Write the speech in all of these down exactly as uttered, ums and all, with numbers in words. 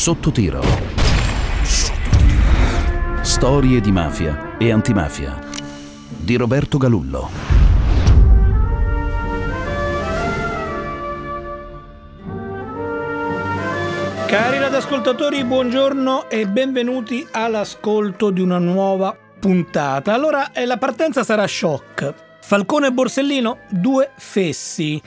Sotto tiro. Storie di mafia e antimafia di Roberto Galullo. Cari radioascoltatori, buongiorno e benvenuti all'ascolto di una nuova puntata. Allora, la partenza sarà shock. Falcone e Borsellino, due fessi.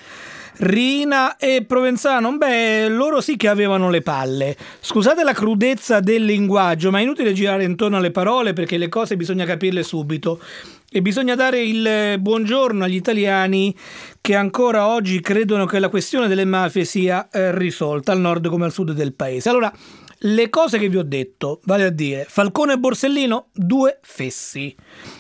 Rina e Provenzano, beh, loro sì che avevano le palle. Scusate la crudezza del linguaggio, ma è inutile girare intorno alle parole perché le cose bisogna capirle subito. E bisogna dare il buongiorno agli italiani che ancora oggi credono che la questione delle mafie sia eh, risolta al nord come al sud del paese. Allora, le cose che vi ho detto, vale a dire, Falcone e Borsellino, due fessi.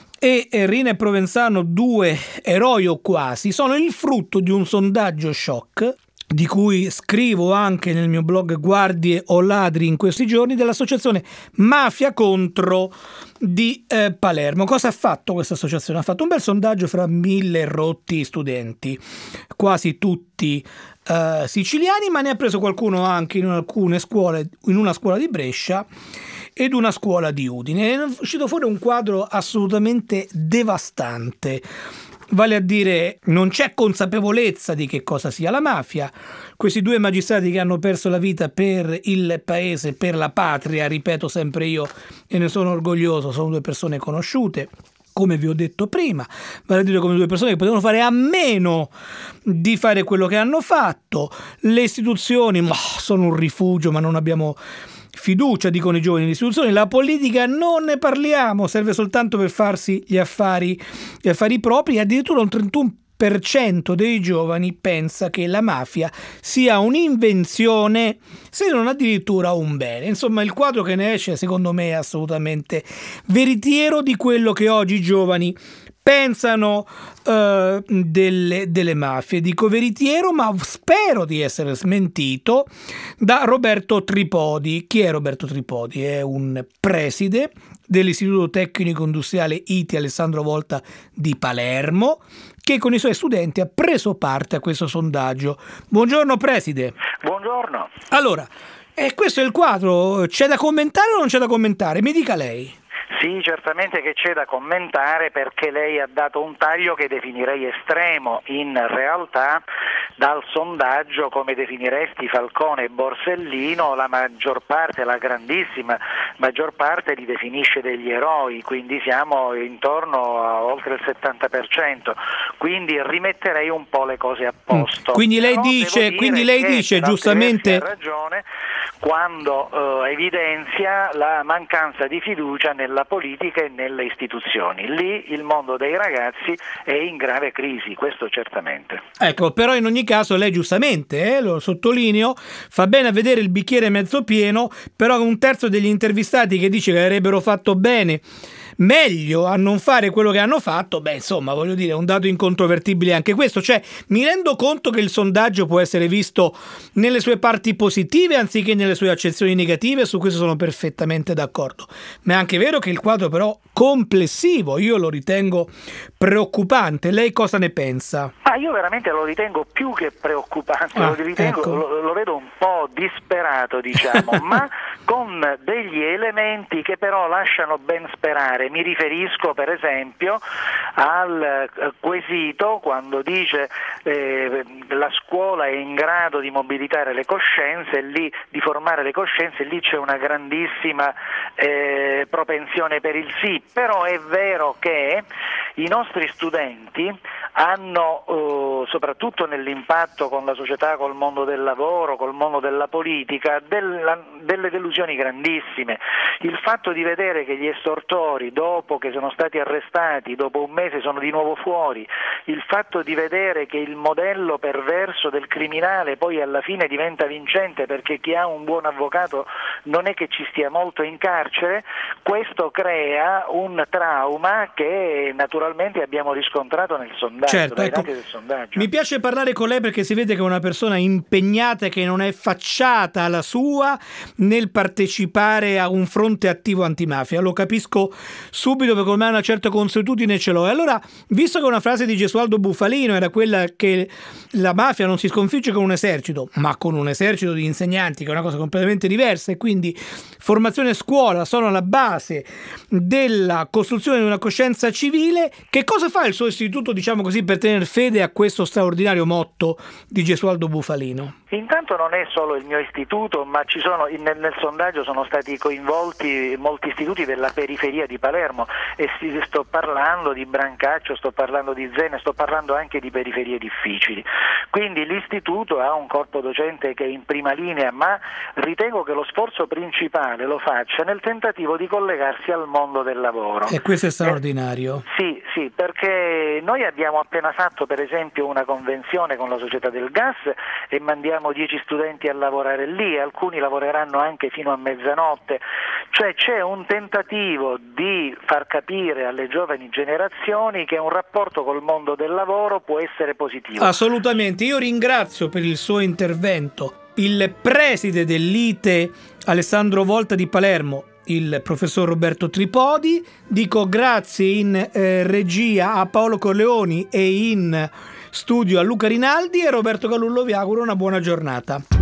E Rina e Provenzano, due eroi o quasi, sono il frutto di un sondaggio shock di cui scrivo anche nel mio blog Guardie o Ladri in questi giorni, dell'associazione Mafia Contro di eh, Palermo. Cosa ha fatto questa associazione? Ha fatto un bel sondaggio fra mille rotti studenti, quasi tutti eh, siciliani, ma ne ha preso qualcuno anche in alcune scuole, in una scuola di Brescia ed una scuola di Udine. È uscito fuori un quadro assolutamente devastante. Vale a dire, non c'è consapevolezza di che cosa sia la mafia. Questi due magistrati che hanno perso la vita per il paese, per la patria, ripeto sempre io e ne sono orgoglioso, sono due persone conosciute, come vi ho detto prima, vale a dire come due persone che potevano fare a meno di fare quello che hanno fatto. Le istituzioni ma, sono un rifugio, ma non abbiamo fiducia, dicono i giovani, nelle istituzioni. La politica non ne parliamo, serve soltanto per farsi gli affari, gli affari propri. Addirittura un trentuno per cento dei giovani pensa che la mafia sia un'invenzione, se non addirittura un bene. Insomma, il quadro che ne esce secondo me è assolutamente veritiero di quello che oggi i giovani pensano uh, delle, delle mafie. Dico veritiero, ma spero di essere smentito da Roberto Tripodi. Chi è Roberto Tripodi? È un preside dell'Istituto Tecnico Industriale I T I Alessandro Volta di Palermo, che con i suoi studenti ha preso parte a questo sondaggio. Buongiorno preside. Buongiorno. Allora, eh, questo è il quadro. C'è da commentare o non c'è da commentare? Mi dica lei. Sì, certamente che c'è da commentare perché lei ha dato un taglio che definirei estremo. In realtà dal sondaggio, come definiresti Falcone e Borsellino, la maggior parte, la grandissima maggior parte li definisce degli eroi, quindi siamo intorno a oltre il settanta per cento, quindi rimetterei un po' le cose a posto. Quindi lei Però dice, quindi lei dice giustamente ha ragione quando eh, evidenzia la mancanza di fiducia nella politica e nelle istituzioni. Lì il mondo dei ragazzi è in grave crisi, questo certamente. Ecco, però in ogni caso lei giustamente, eh, lo sottolineo, fa bene a vedere il bicchiere mezzo pieno, però un terzo degli intervistati che dice che avrebbero fatto bene meglio a non fare quello che hanno fatto, beh insomma voglio dire è un dato incontrovertibile anche questo. Cioè mi rendo conto che il sondaggio può essere visto nelle sue parti positive anziché nelle sue accezioni negative, su questo sono perfettamente d'accordo, ma è anche vero che il quadro però complessivo io lo ritengo preoccupante. Lei cosa ne pensa? Ah, io veramente lo ritengo più che preoccupante, ah, lo, ritengo, ecco. lo, lo vedo un po' disperato diciamo ma con degli elementi che però lasciano ben sperare. Mi riferisco per esempio al quesito quando dice eh, la scuola è in grado di mobilitare le coscienze e lì di formare le coscienze, lì c'è una grandissima eh, propensione per il sì, però è vero che i nostri studenti hanno eh, soprattutto nell'impatto con la società, col mondo del lavoro, col mondo della politica, della, delle delusioni grandissime. Il fatto di vedere che gli estortori dopo che sono stati arrestati, dopo un mese sono di nuovo fuori, il fatto di vedere che il modello perverso del criminale poi alla fine diventa vincente perché chi ha un buon avvocato non è che ci stia molto in carcere, questo crea un trauma che naturalmente abbiamo riscontrato nel sondaggio. sondaggio, certo, dai ecco, dati del sondaggio. Mi piace parlare con lei perché si vede che è una persona impegnata e che non è facciata alla sua nel partecipare a un fronte attivo antimafia. Lo capisco subito perché ormai una certa consuetudine ce l'ho. E allora, visto che una frase di Gesualdo Bufalino era quella che la mafia non si sconfigge con un esercito, ma con un esercito di insegnanti, che è una cosa completamente diversa, e quindi formazione e scuola sono alla base della costruzione di una coscienza civile, che cosa fa il suo istituto, diciamo così, per tenere fede a questo straordinario motto di Gesualdo Bufalino? Intanto non è solo il mio istituto, ma ci sono, nel, nel sondaggio sono stati coinvolti molti istituti della periferia di Palermo, e si, sto parlando di Brancaccio, sto parlando di Zena, sto parlando anche di periferie difficili. Quindi l'istituto ha un corpo docente che è in prima linea, ma ritengo che lo sforzo principale lo faccia nel tentativo di collegarsi al mondo del lavoro. E questo è straordinario. Eh, sì, sì, perché noi abbiamo appena fatto per esempio una convenzione con la società del gas e mandiamo dieci studenti a lavorare lì, alcuni lavoreranno anche fino a mezzanotte, cioè c'è un tentativo di far capire alle giovani generazioni che un rapporto col mondo del lavoro può essere positivo. Assolutamente, io ringrazio per il suo intervento il preside dell'I T E Alessandro Volta di Palermo, il professor Roberto Tripodi. Dico grazie in eh, regia a Paolo Corleoni e in studio a Luca Rinaldi, e Roberto Galullo vi auguro una buona giornata.